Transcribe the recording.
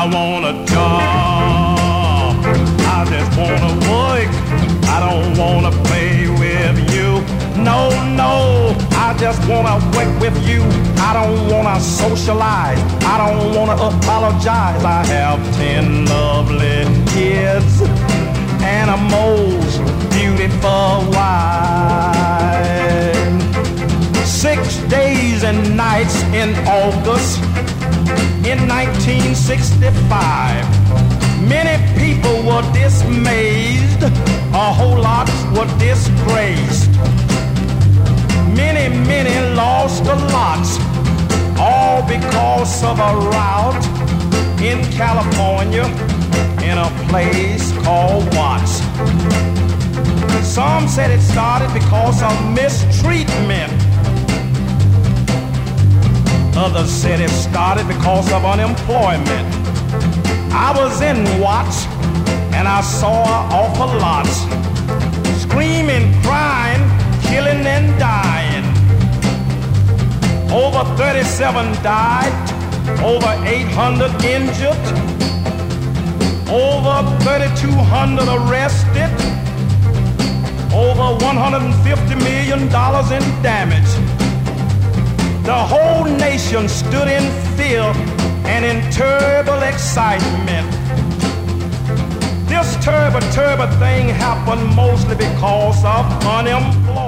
want a job. I just wanna work. I don't wanna play with you. No, no, I just wanna work with you. I don't wanna socialize. I don't wanna apologize. I have 10 lovely kids and a most beautiful wife. 6 days and nights in August in 1965. Many people were dismayed, a whole lot were disgraced. Many lost a lot, all because of a rout in California in a place called Watts. Some said it started because of mistreatment. Others said it started because of unemployment. I was in Watts and I saw an awful lot. Screaming, crying, killing and dying. Over 37 died, over 800 injured, over 3,200 arrested, over $150 million in damage. The whole nation stood in fear and in terrible excitement. This terrible thing happened mostly because of unemployment.